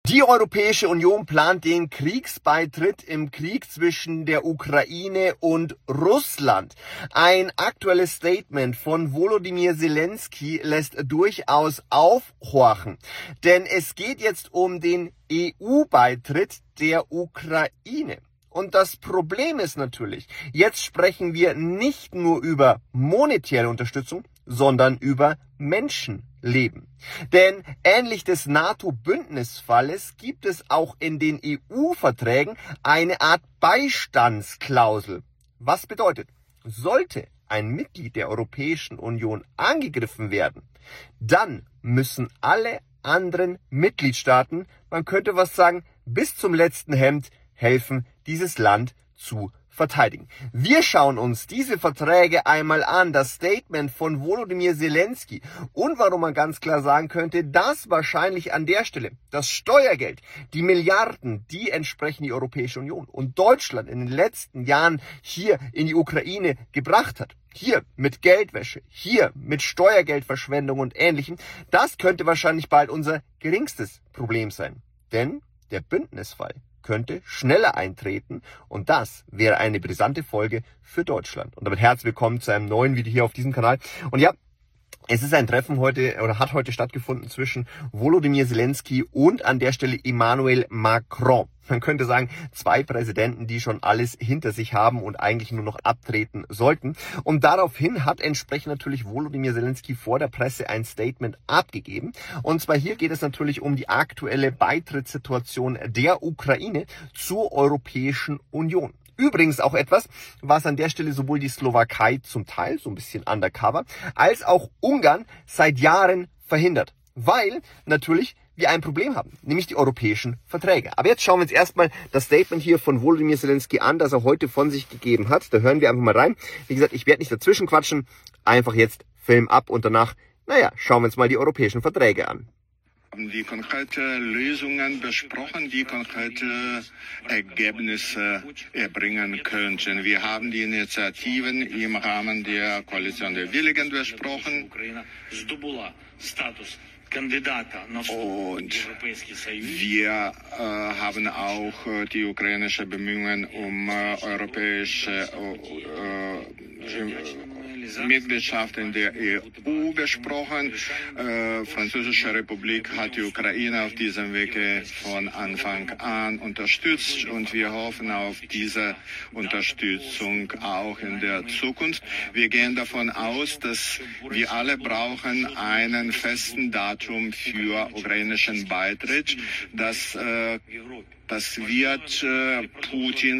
Die Europäische Union plant den Kriegsbeitritt im Krieg zwischen der Ukraine und Russland. Ein aktuelles Statement von Volodymyr Zelensky lässt durchaus aufhorchen. Denn es geht jetzt um den EU-Beitritt der Ukraine. Und das Problem ist natürlich, jetzt sprechen wir nicht nur über monetäre Unterstützung, sondern über Menschenleben. Denn ähnlich des NATO-Bündnisfalles gibt es auch in den EU-Verträgen eine Art Beistandsklausel. Was bedeutet, sollte ein Mitglied der Europäischen Union angegriffen werden, dann müssen alle anderen Mitgliedstaaten, man könnte was sagen, bis zum letzten Hemd helfen, dieses Land zu verteidigen. Wir schauen uns diese Verträge einmal an, das Statement von Volodymyr Zelensky und warum man ganz klar sagen könnte, dass wahrscheinlich an der Stelle das Steuergeld, die Milliarden, die entsprechen die Europäische Union und Deutschland in den letzten Jahren hier in die Ukraine gebracht hat, hier mit Geldwäsche, hier mit Steuergeldverschwendung und Ähnlichem, das könnte wahrscheinlich bald unser geringstes Problem sein. Denn der Bündnisfall könnte schneller eintreten und das wäre eine brisante Folge für Deutschland. Und damit herzlich willkommen zu einem neuen Video hier auf diesem Kanal. Und ja, es ist ein Treffen heute oder hat heute stattgefunden zwischen Volodymyr Zelensky und an der Stelle Emmanuel Macron. Man könnte sagen, zwei Präsidenten, die schon alles hinter sich haben und eigentlich nur noch abtreten sollten. Und daraufhin hat entsprechend natürlich Volodymyr Zelensky vor der Presse ein Statement abgegeben. Und zwar hier geht es natürlich um die aktuelle Beitrittssituation der Ukraine zur Europäischen Union. Übrigens auch etwas, was an der Stelle sowohl die Slowakei zum Teil, so ein bisschen undercover, als auch Ungarn seit Jahren verhindert. Weil natürlich wir ein Problem haben, nämlich die europäischen Verträge. Aber jetzt schauen wir uns erstmal das Statement hier von Volodymyr Zelensky an, das er heute von sich gegeben hat. Da hören wir einfach mal rein. Wie gesagt, ich werde nicht dazwischen quatschen, einfach jetzt Film ab und danach, schauen wir uns mal die europäischen Verträge an. Die konkrete Lösungen besprochen, die konkrete Ergebnisse erbringen könnten. Wir haben die Initiativen im Rahmen der Koalition der Willigen besprochen. Und wir haben auch die ukrainische Bemühungen um europäische Mitgliedschaft in der EU besprochen. Französische Republik hat die Ukraine auf diesem Weg von Anfang an unterstützt und wir hoffen auf diese Unterstützung auch in der Zukunft. Wir gehen davon aus, dass wir alle brauchen einen festen Datum für ukrainischen Beitritt, das wird Putin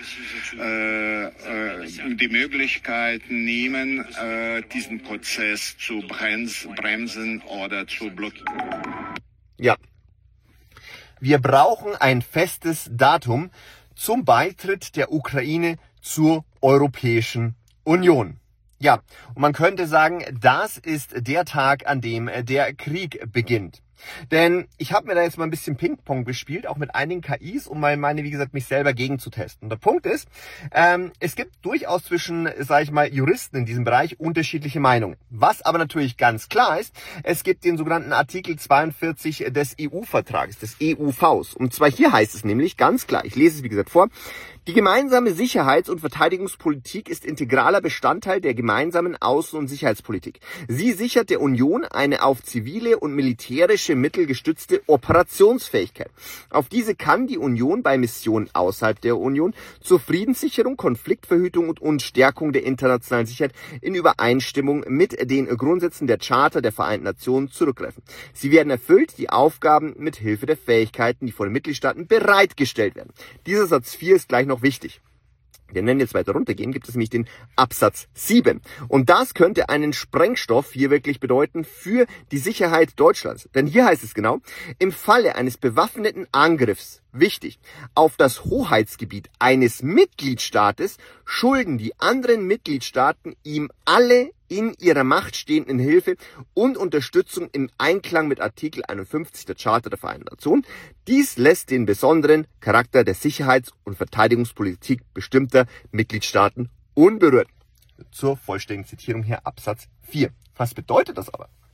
die Möglichkeit nehmen, diesen Prozess zu bremsen oder zu blockieren. Ja, wir brauchen ein festes Datum zum Beitritt der Ukraine zur Europäischen Union. Ja, und man könnte sagen, das ist der Tag, an dem der Krieg beginnt. Denn ich habe mir da jetzt mal ein bisschen Ping-Pong gespielt, auch mit einigen KIs, um mich selber gegenzutesten. Und der Punkt ist, es gibt durchaus zwischen, Juristen in diesem Bereich unterschiedliche Meinungen. Was aber natürlich ganz klar ist, es gibt den sogenannten Artikel 42 des EU-Vertrages, des EUVs. Und zwar hier heißt es nämlich ganz klar, ich lese es wie gesagt vor, die gemeinsame Sicherheits- und Verteidigungspolitik ist integraler Bestandteil der gemeinsamen Außen- und Sicherheitspolitik. Sie sichert der Union eine auf zivile und militärische Mittel gestützte Operationsfähigkeit. Auf diese kann die Union bei Missionen außerhalb der Union zur Friedenssicherung, Konfliktverhütung und Stärkung der internationalen Sicherheit in Übereinstimmung mit den Grundsätzen der Charta der Vereinten Nationen zurückgreifen. Sie werden erfüllt, die Aufgaben mit Hilfe der Fähigkeiten, die von den Mitgliedstaaten bereitgestellt werden. Dieser Satz 4 ist gleich noch wichtig. Denn wenn wir jetzt weiter runtergehen, gibt es nämlich den Absatz 7. Und das könnte einen Sprengstoff hier wirklich bedeuten für die Sicherheit Deutschlands. Denn hier heißt es genau, im Falle eines bewaffneten Angriffs, wichtig, auf das Hoheitsgebiet eines Mitgliedstaates schulden die anderen Mitgliedstaaten ihm alle in ihrer Macht stehenden Hilfe und Unterstützung im Einklang mit Artikel 51 der Charta der Vereinten Nationen. Dies lässt den besonderen Charakter der Sicherheits- und Verteidigungspolitik bestimmter Mitgliedstaaten unberührt. Zur vollständigen Zitierung hier Absatz 4. Was bedeutet das aber?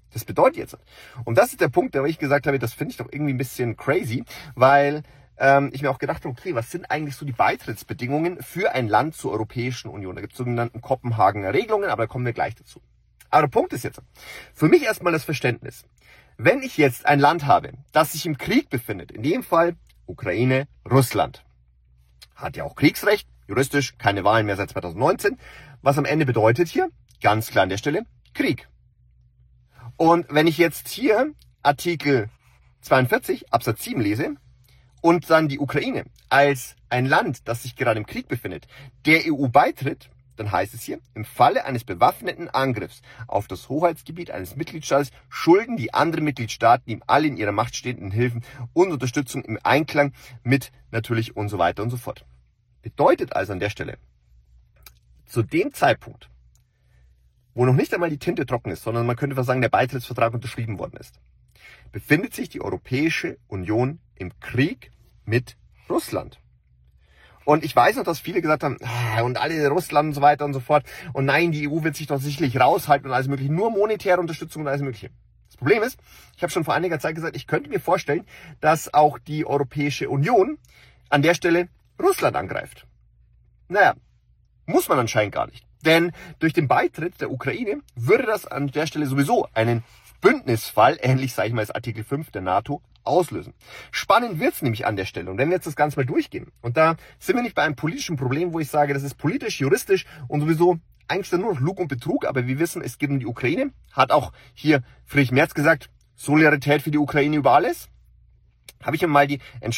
Das bedeutet jetzt, und das ist der Punkt, wo ich gesagt habe, das finde ich doch irgendwie ein bisschen crazy, weil ich mir auch gedacht habe, okay, was sind eigentlich so die Beitrittsbedingungen für ein Land zur Europäischen Union? Da gibt es sogenannten Kopenhagener Regelungen, aber da kommen wir gleich dazu. Aber der Punkt ist jetzt, für mich erstmal das Verständnis. Wenn ich jetzt ein Land habe, das sich im Krieg befindet, in dem Fall Ukraine, Russland, hat ja auch Kriegsrecht, juristisch keine Wahlen mehr seit 2019, was am Ende bedeutet hier, ganz klar an der Stelle, Krieg. Und wenn ich jetzt hier Artikel 42 Absatz 7 lese, und dann die Ukraine als ein Land, das sich gerade im Krieg befindet, der EU beitritt, dann heißt es hier, im Falle eines bewaffneten Angriffs auf das Hoheitsgebiet eines Mitgliedstaates schulden die anderen Mitgliedstaaten ihm alle in ihrer Macht stehenden Hilfen und Unterstützung im Einklang mit natürlich und so weiter und so fort. Bedeutet also an der Stelle, zu dem Zeitpunkt, wo noch nicht einmal die Tinte trocken ist, sondern man könnte fast sagen, der Beitrittsvertrag unterschrieben worden ist, befindet sich die Europäische Union im Krieg mit Russland. Und ich weiß noch, dass viele gesagt haben, und alle Russland und so weiter und so fort. Und nein, die EU wird sich doch sicherlich raushalten und alles mögliche. Nur monetäre Unterstützung und alles mögliche. Das Problem ist, ich habe schon vor einiger Zeit gesagt, ich könnte mir vorstellen, dass auch die Europäische Union an der Stelle Russland angreift. Naja, muss man anscheinend gar nicht. Denn durch den Beitritt der Ukraine würde das an der Stelle sowieso einen Bündnisfall, ähnlich sage ich mal als Artikel 5 der NATO, auslösen. Spannend wird's nämlich an der Stelle. Und wenn wir jetzt das Ganze mal durchgehen, und da sind wir nicht bei einem politischen Problem, wo ich sage, das ist politisch, juristisch und sowieso eigentlich nur noch Lug und Betrug, aber wir wissen, es geht um die Ukraine. Hat auch hier Friedrich Merz gesagt, Solidarität für die Ukraine über alles. Habe ich mir mal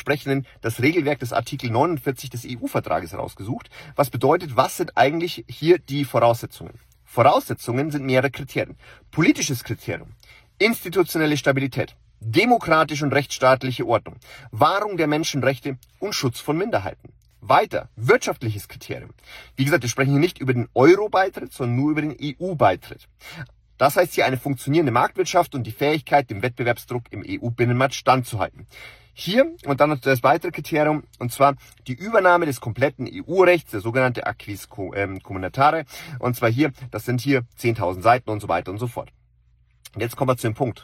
das Regelwerk des Artikel 49 des EU-Vertrages rausgesucht. Was bedeutet, was sind eigentlich hier die Voraussetzungen? Voraussetzungen sind mehrere Kriterien. Politisches Kriterium, institutionelle Stabilität, demokratische und rechtsstaatliche Ordnung, Wahrung der Menschenrechte und Schutz von Minderheiten. Weiter, wirtschaftliches Kriterium. Wie gesagt, wir sprechen hier nicht über den Euro-Beitritt, sondern nur über den EU-Beitritt. Das heißt hier eine funktionierende Marktwirtschaft und die Fähigkeit, dem Wettbewerbsdruck im EU-Binnenmarkt standzuhalten. Hier und dann noch das weitere Kriterium, und zwar die Übernahme des kompletten EU-Rechts, der sogenannte Acquis communautaire, und zwar hier, das sind hier 10.000 Seiten und so weiter und so fort. Und jetzt kommen wir zu dem Punkt.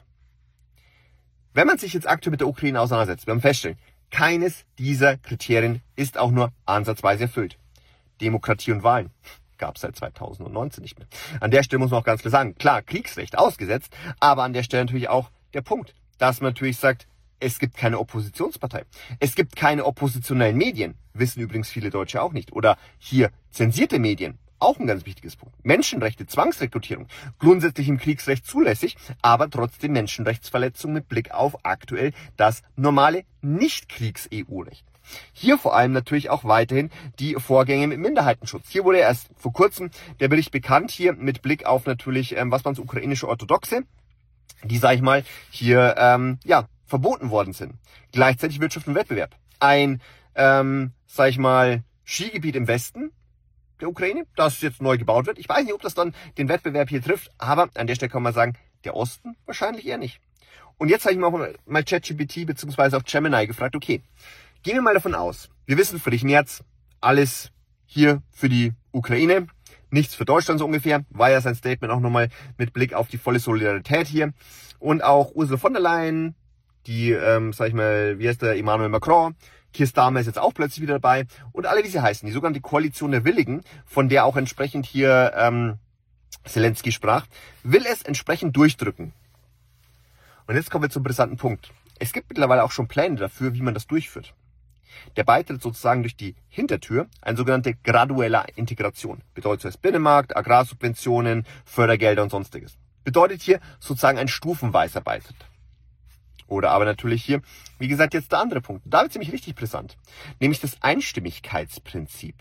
Wenn man sich jetzt aktuell mit der Ukraine auseinandersetzt, wir haben feststellen, keines dieser Kriterien ist auch nur ansatzweise erfüllt. Demokratie und Wahlen gab es seit 2019 nicht mehr. An der Stelle muss man auch ganz klar sagen, klar, Kriegsrecht ausgesetzt, aber an der Stelle natürlich auch der Punkt, dass man natürlich sagt, es gibt keine Oppositionspartei. Es gibt keine oppositionellen Medien. Wissen übrigens viele Deutsche auch nicht. Oder hier zensierte Medien. Auch ein ganz wichtiges Punkt. Menschenrechte, Zwangsrekrutierung. Grundsätzlich im Kriegsrecht zulässig, aber trotzdem Menschenrechtsverletzungen mit Blick auf aktuell das normale Nicht-Kriegs-EU-Recht. Hier vor allem natürlich auch weiterhin die Vorgänge mit Minderheitenschutz. Hier wurde erst vor kurzem der Bericht bekannt, hier mit Blick auf natürlich, was man so ukrainische Orthodoxe, die, sag ich mal, hier, verboten worden sind. Gleichzeitig Wirtschaft und Wettbewerb. Ein, sag ich mal, Skigebiet im Westen der Ukraine, das jetzt neu gebaut wird. Ich weiß nicht, ob das dann den Wettbewerb hier trifft, aber an der Stelle kann man sagen, der Osten wahrscheinlich eher nicht. Und jetzt habe ich mir auch mal ChatGPT bzw. auf Gemini gefragt, okay, gehen wir mal davon aus, wir wissen, Friedrich Merz, alles hier für die Ukraine, nichts für Deutschland so ungefähr, war ja sein Statement auch nochmal mit Blick auf die volle Solidarität hier. Und auch Ursula von der Leyen, die, sag ich mal, wie heißt der, Emmanuel Macron, Keir Starmer ist jetzt auch plötzlich wieder dabei und alle, wie sie heißen, die sogenannte Koalition der Willigen, von der auch entsprechend hier Zelensky sprach, will es entsprechend durchdrücken. Und jetzt kommen wir zum brisanten Punkt. Es gibt mittlerweile auch schon Pläne dafür, wie man das durchführt. Der Beitritt sozusagen durch die Hintertür, eine sogenannte graduelle Integration. Bedeutet zuerst Binnenmarkt, Agrarsubventionen, Fördergelder und sonstiges. Bedeutet hier sozusagen ein stufenweiser Beitritt. Oder aber natürlich hier, wie gesagt, jetzt der andere Punkt. Da wird ziemlich richtig brisant. Nämlich das Einstimmigkeitsprinzip.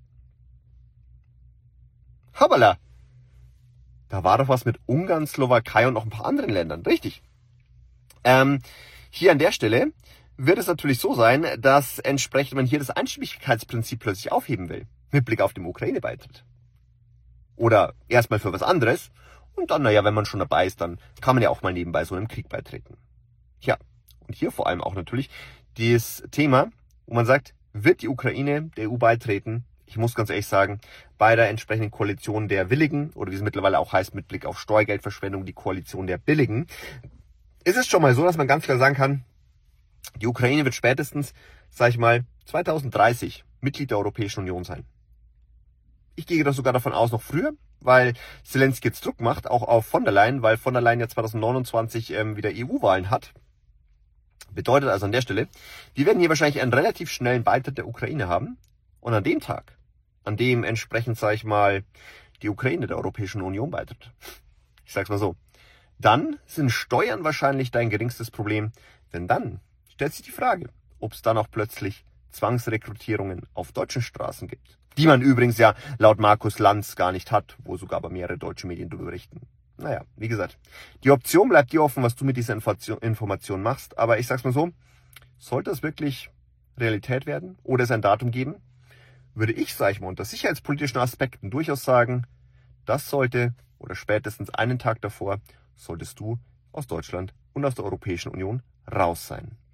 Hoppala! Da war doch was mit Ungarn, Slowakei und noch ein paar anderen Ländern. Richtig. Hier an der Stelle wird es natürlich so sein, dass entsprechend man hier das Einstimmigkeitsprinzip plötzlich aufheben will. Mit Blick auf den Ukraine-Beitritt. Oder erstmal für was anderes. Und dann, naja, wenn man schon dabei ist, dann kann man ja auch mal nebenbei so einem Krieg beitreten. Ja, und hier vor allem auch natürlich das Thema, wo man sagt, wird die Ukraine der EU beitreten? Ich muss ganz ehrlich sagen, bei der entsprechenden Koalition der Willigen, oder wie es mittlerweile auch heißt mit Blick auf Steuergeldverschwendung, die Koalition der Billigen, ist es schon mal so, dass man ganz klar sagen kann, die Ukraine wird spätestens, sag ich mal, 2030 Mitglied der Europäischen Union sein. Ich gehe da sogar davon aus, noch früher, weil Zelensky jetzt Druck macht, auch auf von der Leyen, weil von der Leyen ja 2029 wieder EU-Wahlen hat. Bedeutet also an der Stelle, wir werden hier wahrscheinlich einen relativ schnellen Beitritt der Ukraine haben. Und an dem Tag, an dem entsprechend, sag ich mal, die Ukraine der Europäischen Union beitritt, ich sag's mal so, dann sind Steuern wahrscheinlich dein geringstes Problem, denn dann stellt sich die Frage, ob es dann auch plötzlich Zwangsrekrutierungen auf deutschen Straßen gibt, die man übrigens ja laut Markus Lanz gar nicht hat, wo sogar aber mehrere deutsche Medien darüber berichten. Naja, wie gesagt, die Option bleibt dir offen, was du mit dieser Information machst, aber ich sag's mal so, sollte es wirklich Realität werden oder es ein Datum geben, würde ich, sag ich mal, unter sicherheitspolitischen Aspekten durchaus sagen, das sollte oder spätestens einen Tag davor solltest du aus Deutschland und aus der Europäischen Union raus sein.